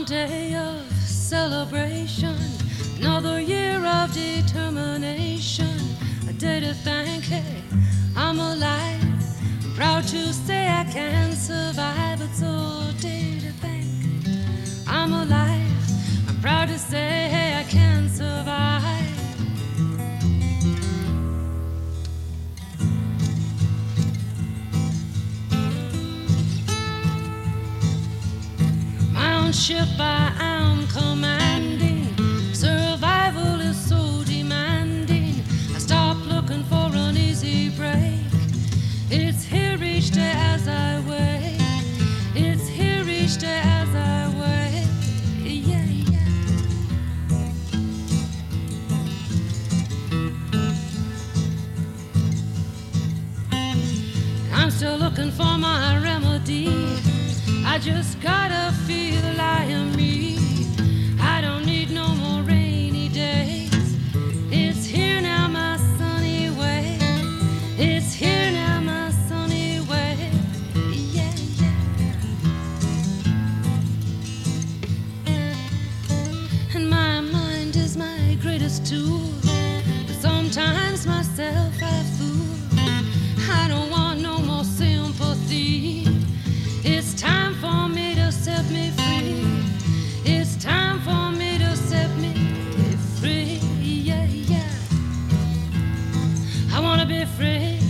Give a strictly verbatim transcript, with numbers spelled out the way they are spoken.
day of celebration, another year of determination, a day to thank, hey, I'm alive. I'm proud to say I can survive. It's a day to thank, I'm alive. I'm proud to say, hey, I can survive. Ship I am commanding, survival is so demanding. I stop looking for an easy break. It's here each day as I wait. It's here each day as I wait. Yeah, yeah. I'm still looking for my remedy. I just gotta feel I am me. I don't need no more rainy days. It's here now, my sunny way. It's here now, my sunny way. Yeah, yeah. And my mind is my greatest tool, but sometimes myself I fool. I don't want no more sympathy. It's time for me to set me free. It's time for me to set me free. Yeah, yeah. I wanna be free.